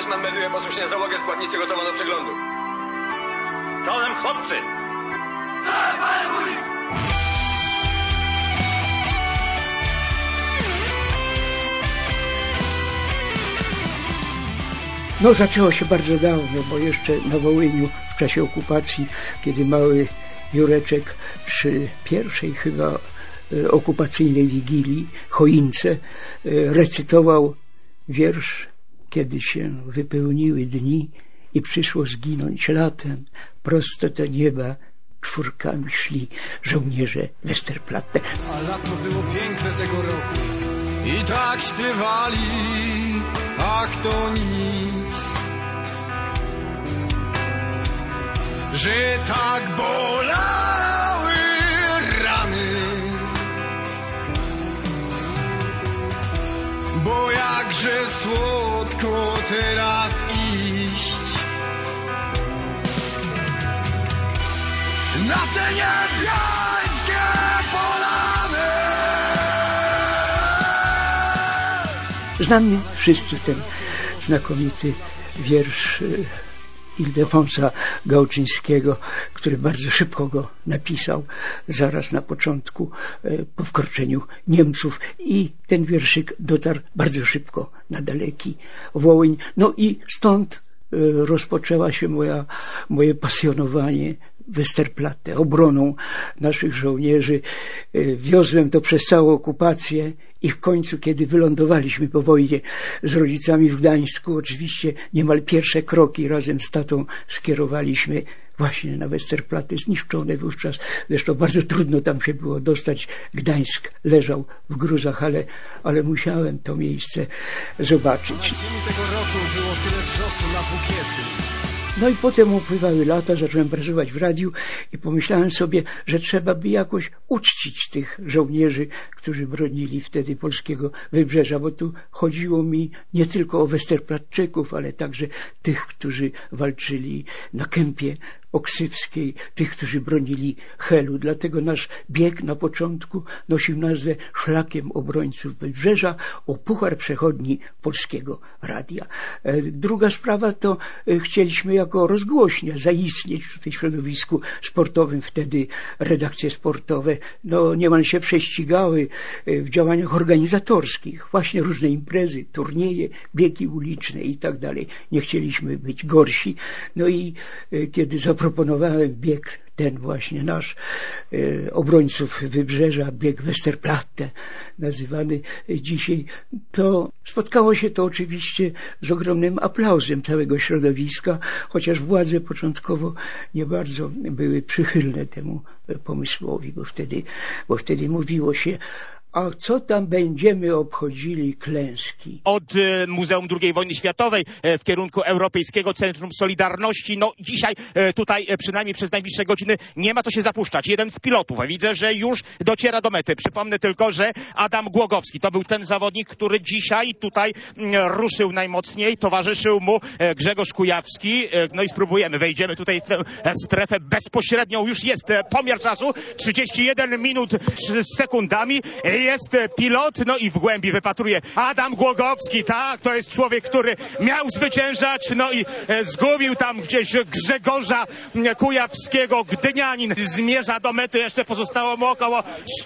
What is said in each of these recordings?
Hetman melduje posłusznie załogę składnicy gotową do przeglądu. Czołem, chłopcy! Tak, panie wójt! No, zaczęło się bardzo dawno, bo jeszcze na Wołyniu w czasie okupacji, kiedy mały Jureczek przy pierwszej chyba okupacyjnej wigilii, choince, recytował wiersz: kiedy się wypełniły dni i przyszło zginąć latem, prosto do nieba czwórkami szli żołnierze Westerplatte. A lato było piękne tego roku i tak śpiewali, ach to nic, że tak bolały rany, bo jakże słodko teraz iść na te niebiańskie polany. Znamy wszyscy ten znakomity wiersz Ildefonsa Gałczyńskiego, który bardzo szybko go napisał, zaraz na początku, po wkroczeniu Niemców, i ten wierszyk dotarł bardzo szybko na daleki Wołyń. No i stąd rozpoczęła się moje pasjonowanie Westerplatte, obroną naszych żołnierzy. Wiozłem to przez całą okupację i w końcu, kiedy wylądowaliśmy po wojnie z rodzicami w Gdańsku, oczywiście niemal pierwsze kroki razem z tatą skierowaliśmy właśnie na Westerplatte, zniszczone wówczas. Zresztą bardzo trudno tam się było dostać. Gdańsk leżał w gruzach, ale musiałem to miejsce zobaczyć. Na ziemi tego roku było tyle wrzosu na bukiety. No i potem upływały lata, zacząłem pracować w radiu i pomyślałem sobie, że trzeba by jakoś uczcić tych żołnierzy, którzy bronili wtedy polskiego wybrzeża, bo tu chodziło mi nie tylko o Westerplatczyków, ale także tych, którzy walczyli na Kępie Oksywskiej, tych, którzy bronili Helu. Dlatego nasz bieg na początku nosił nazwę Szlakiem Obrońców Wybrzeża o Puchar Przechodni Polskiego Radia. Druga sprawa to chcieliśmy jako rozgłośnia zaistnieć w tej środowisku sportowym. Wtedy redakcje sportowe niemal się prześcigały w działaniach organizatorskich. Właśnie różne imprezy, turnieje, biegi uliczne i tak dalej. Nie chcieliśmy być gorsi. No i kiedy zaproponowałem bieg ten właśnie nasz, obrońców Wybrzeża, bieg Westerplatte nazywany dzisiaj, to spotkało się to oczywiście z ogromnym aplauzem całego środowiska, chociaż władze początkowo nie bardzo były przychylne temu pomysłowi, bo wtedy mówiło się: a co tam będziemy obchodzili klęski? Od Muzeum II Wojny Światowej w kierunku Europejskiego Centrum Solidarności. No dzisiaj tutaj przynajmniej przez najbliższe godziny nie ma co się zapuszczać. Jeden z pilotów, widzę, że już dociera do mety. Przypomnę tylko, że Adam Głogowski to był ten zawodnik, który dzisiaj tutaj ruszył najmocniej. Towarzyszył mu Grzegorz Kujawski. No i spróbujemy. Wejdziemy tutaj w tę strefę bezpośrednią. Już jest pomiar czasu. 31 minut z sekundami. Jest pilot, no i w głębi wypatruje Adam Głogowski. Tak, to jest człowiek, który miał zwyciężać, no i zgubił tam gdzieś Grzegorza Kujawskiego. Gdynianin zmierza do mety, jeszcze pozostało mu około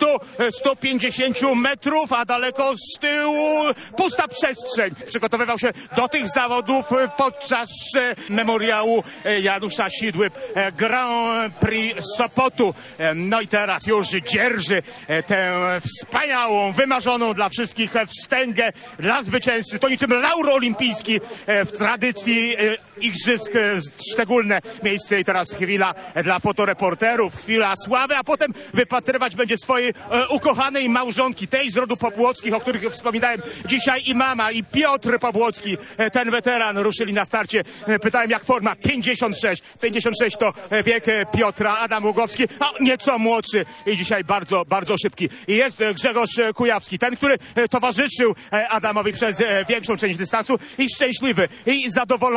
100-150 metrów, a daleko z tyłu pusta przestrzeń. Przygotowywał się do tych zawodów podczas memoriału Janusza Sidły Grand Prix Sopotu. No i teraz już dzierży tę wspaniałą, wymarzoną dla wszystkich wstęgę dla zwycięzcy. To niczym laur olimpijski w tradycji igrzysk, szczególne miejsce. I teraz chwila dla fotoreporterów, chwila sławy, a potem wypatrywać będzie swojej ukochanej małżonki, tej z rodu Pawłockich, o których wspominałem dzisiaj, i mama, i Piotr Pawłocki, ten weteran, ruszyli na starcie. Pytałem, jak forma. 56 to wiek Piotra. Adam Głogowski, nieco młodszy i dzisiaj bardzo, bardzo szybki. I jest Grzegorz Kujawski, ten, który towarzyszył Adamowi przez większą część dystansu, i szczęśliwy, i zadowolony z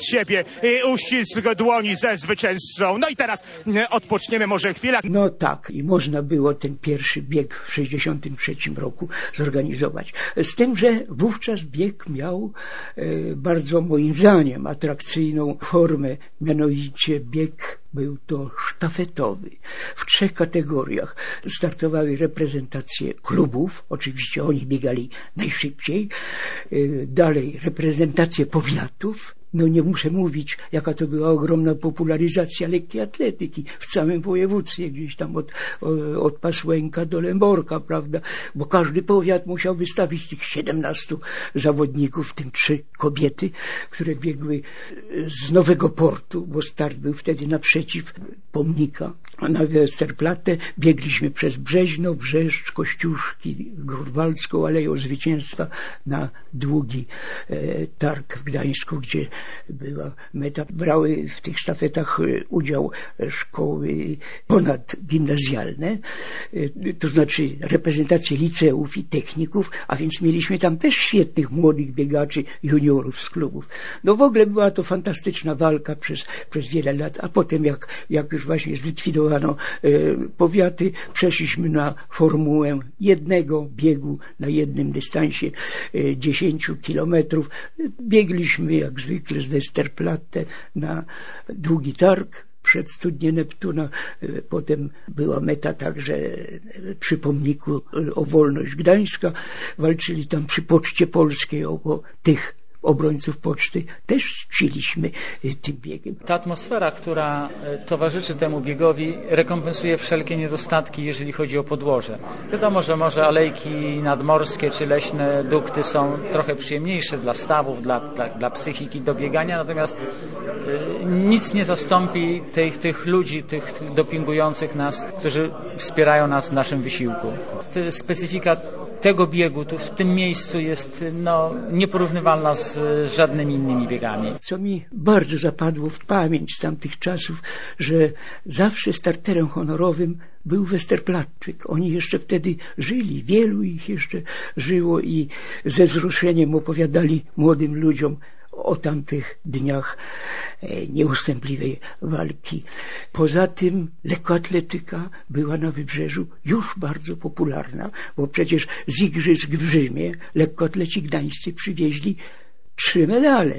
z siebie i uścisk dłoni ze zwycięzcą. No i teraz odpoczniemy może chwilę. No tak, i można było ten pierwszy bieg w 1963 roku zorganizować. Z tym, że wówczas bieg miał bardzo, moim zdaniem, atrakcyjną formę, mianowicie bieg był to sztafetowy. W 3 kategoriach startowały reprezentacje klubów, oczywiście oni biegali najszybciej, dalej reprezentacje powiatów. No nie muszę mówić, jaka to była ogromna popularyzacja lekkiej atletyki w całym województwie, gdzieś tam od Pasłęka do Lęborka, prawda? Bo każdy powiat musiał wystawić tych 17 zawodników, w tym 3 kobiety, które biegły z Nowego Portu, bo start był wtedy naprzeciw pomnika. A na Westerplatte biegliśmy przez Brzeźno, Brzeszcz, Kościuszki, Grunwaldzką Aleją Zwycięstwa na długi targ w Gdańsku, gdzie była meta. Brały w tych sztafetach udział szkoły ponadgimnazjalne, to znaczy reprezentacje liceów i techników, a więc mieliśmy tam też świetnych młodych biegaczy, juniorów z klubów. No w ogóle była to fantastyczna walka przez wiele lat, a potem jak już właśnie zlikwidowano powiaty, przeszliśmy na formułę jednego biegu na jednym dystansie 10 kilometrów. Biegliśmy jak zwykle z Westerplatte na długi targ przed studnię Neptuna. Potem była meta także przy pomniku o wolność Gdańska. Walczyli tam przy Poczcie Polskiej o tych obrońców poczty. Też czciliśmy tym biegiem. Ta atmosfera, która towarzyszy temu biegowi, rekompensuje wszelkie niedostatki, jeżeli chodzi o podłoże. Wiadomo, że może alejki nadmorskie czy leśne dukty są trochę przyjemniejsze dla stawów, dla psychiki do biegania, natomiast nic nie zastąpi tych ludzi, tych dopingujących nas, którzy wspierają nas w naszym wysiłku. Specyfika tego biegu tu w tym miejscu jest nieporównywalna z żadnymi innymi biegami. Co mi bardzo zapadło w pamięć z tamtych czasów, że zawsze starterem honorowym był Westerplatczyk. Oni jeszcze wtedy żyli, wielu ich jeszcze żyło i ze wzruszeniem opowiadali młodym ludziom o tamtych dniach nieustępliwej walki. Poza tym lekkoatletyka była na Wybrzeżu już bardzo popularna, bo przecież z igrzysk w Rzymie lekkoatleci gdańscy przywieźli 3 medale.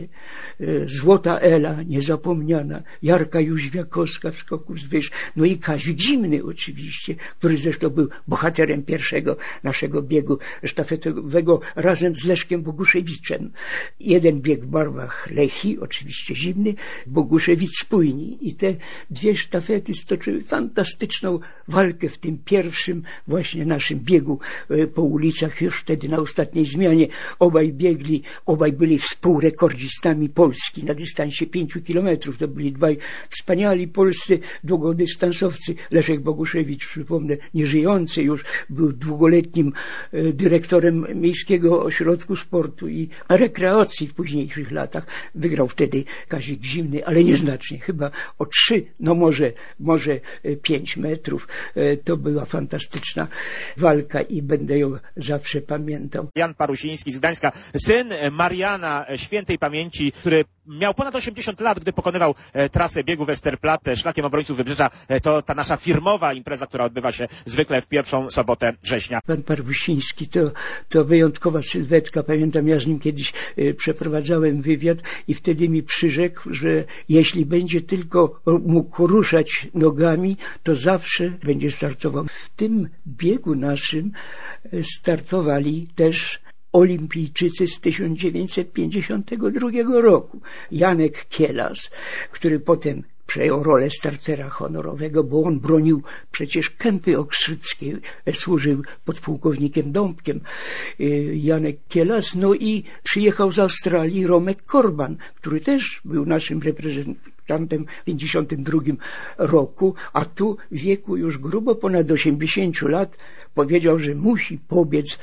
Złota Ela, niezapomniana, Jarka Jóźwiakowska w skoku z wyż, no i Kazik Zimny oczywiście, który zresztą był bohaterem pierwszego naszego biegu sztafetowego razem z Leszkiem Boguszewiczem. Jeden bieg w barwach Lechii, oczywiście Zimny, Boguszewicz Spójni. I te 2 sztafety stoczyły fantastyczną walkę w tym pierwszym właśnie naszym biegu po ulicach, już wtedy na ostatniej zmianie. Obaj byli współrekordzistami Polski na dystansie 5 kilometrów. To byli 2 wspaniali polscy długodystansowcy. Leszek Boguszewicz, przypomnę, nieżyjący już, był długoletnim dyrektorem Miejskiego Ośrodku Sportu i Rekreacji w późniejszych latach. Wygrał wtedy Kazik Zimny, ale nieznacznie, chyba o 3, no może 5 metrów. To była fantastyczna walka i będę ją zawsze pamiętał. Jan Parusiński z Gdańska, syn Mariana świętej pamięci, który miał ponad 80 lat, gdy pokonywał trasę biegu Westerplatte szlakiem obrońców Wybrzeża. To ta nasza firmowa impreza, która odbywa się zwykle w pierwszą sobotę września. Pan Parusiński to wyjątkowa sylwetka. Pamiętam, ja z nim kiedyś przeprowadzałem wywiad i wtedy mi przyrzekł, że jeśli będzie tylko mógł ruszać nogami, to zawsze będzie startował. W tym biegu naszym startowali też olimpijczycy z 1952 roku. Janek Kielas, który potem przejął rolę startera honorowego, bo on bronił przecież Kępy Okrzyckiej, służył podpułkownikiem Dąbkiem. Janek Kielas, no i przyjechał z Australii Romek Korban, który też był naszym reprezentantem w 1952 roku, a tu w wieku już grubo ponad 80 lat powiedział, że musi pobiec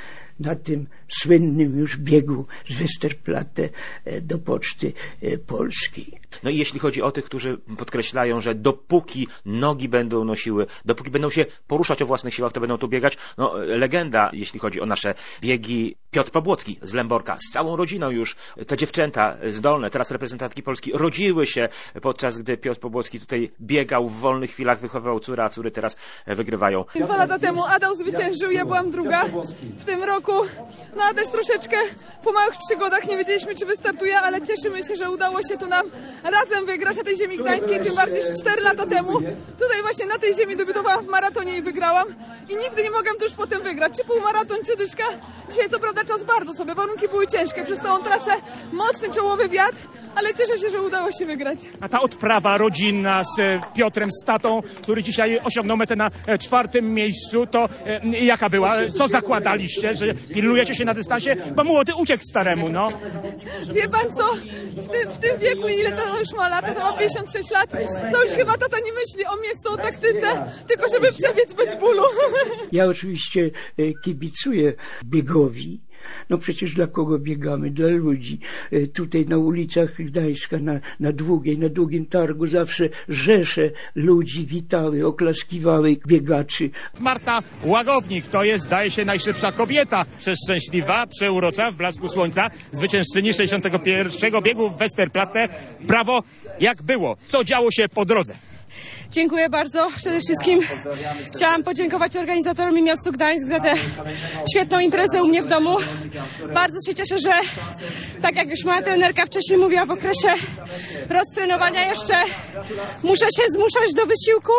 na tym słynnym już biegu z Westerplatte do Poczty Polskiej. No i jeśli chodzi o tych, którzy podkreślają, że dopóki nogi będą nosiły, dopóki będą się poruszać o własnych siłach, to będą tu biegać. No, legenda, jeśli chodzi o nasze biegi, Piotr Pabłocki z Lęborka, z całą rodziną już. Te dziewczęta zdolne, teraz reprezentantki Polski, rodziły się podczas gdy Piotr Pabłocki tutaj biegał w wolnych chwilach, wychowywał córy, a córy teraz wygrywają. 2 lata temu Adam zwyciężył, ja byłam druga w tym roku. No a też troszeczkę po małych przygodach nie wiedzieliśmy, czy wystartuje, ale cieszymy się, że udało się tu nam razem wygrać na tej ziemi gdańskiej, tym bardziej, że 4 lata temu tutaj właśnie na tej ziemi debiutowałam w maratonie i wygrałam. I nigdy nie mogłam tuż potem wygrać, czy półmaraton, czy dyszka. Dzisiaj co prawda czas bardzo sobie, warunki były ciężkie, przez tą trasę mocny czołowy wiatr, ale cieszę się, że udało się wygrać. A ta odprawa rodzinna z Piotrem, z tatą, który dzisiaj osiągnął metę na 4. miejscu, to jaka była? Co zakładaliście, że pilnujecie się na dystansie? Bo młody uciekł staremu, no. Wie pan co? W tym wieku, ile to już ma lat, to ma 56 lat, to już chyba tata nie myśli o miejscu, o taktyce, tylko żeby przebiec bez bólu. Ja oczywiście kibicuję biegowi. No przecież dla kogo biegamy? Dla ludzi. Tutaj na ulicach Gdańska, na Długim Targu zawsze rzesze ludzi witały, oklaskiwały biegaczy. Marta Łagownik to jest, zdaje się, najszybsza kobieta, przeszczęśliwa, przeurocza, w blasku słońca, zwyciężczyni 61. biegu w Westerplatte. Brawo, jak było? Co działo się po drodze? Dziękuję bardzo. Przede wszystkim chciałam podziękować organizatorom i miastu Gdańsk za tę świetną imprezę u mnie w domu. Bardzo się cieszę, że tak jak już moja trenerka wcześniej mówiła, w okresie roztrenowania jeszcze muszę się zmuszać do wysiłku.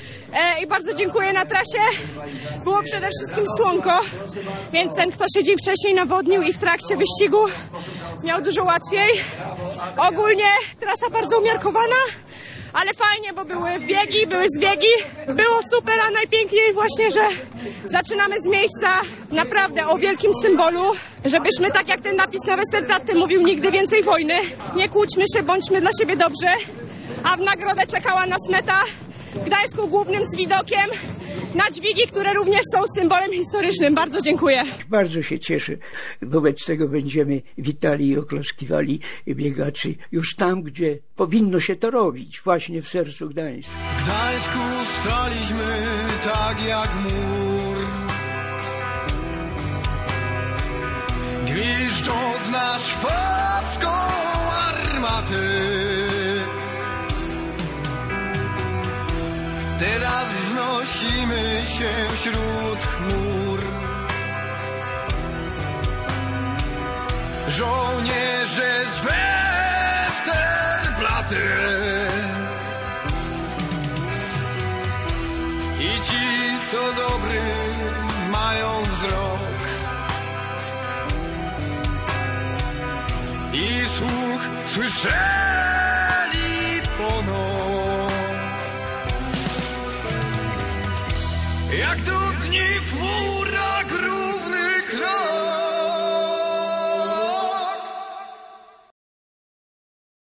I bardzo dziękuję na trasie. Było przede wszystkim słonko, więc ten, kto się dzień wcześniej nawodnił i w trakcie wyścigu miał dużo łatwiej. Ogólnie trasa bardzo umiarkowana. Ale fajnie, bo były biegi, były zbiegi, było super, a najpiękniej właśnie, że zaczynamy z miejsca naprawdę o wielkim symbolu, żebyśmy, tak jak ten napis na Westerplatte mówił, nigdy więcej wojny. Nie kłóćmy się, bądźmy dla siebie dobrzy, a w nagrodę czekała nas meta w Gdańsku Głównym z widokiem na dźwigi, które również są symbolem historycznym. Bardzo dziękuję. Bardzo się cieszę. Wobec tego będziemy witali i oklaskiwali biegaczy już tam, gdzie powinno się to robić, właśnie w sercu Gdańska. W Gdańsku staliśmy tak jak mur, gwiżdżąc na szwabską armatę. Teraz wznosimy się wśród chmur. Żołnierze z Westerplatte i ci, co dobry mają wzrok i słuch słyszeli ponoć. Jak do dni w murach równych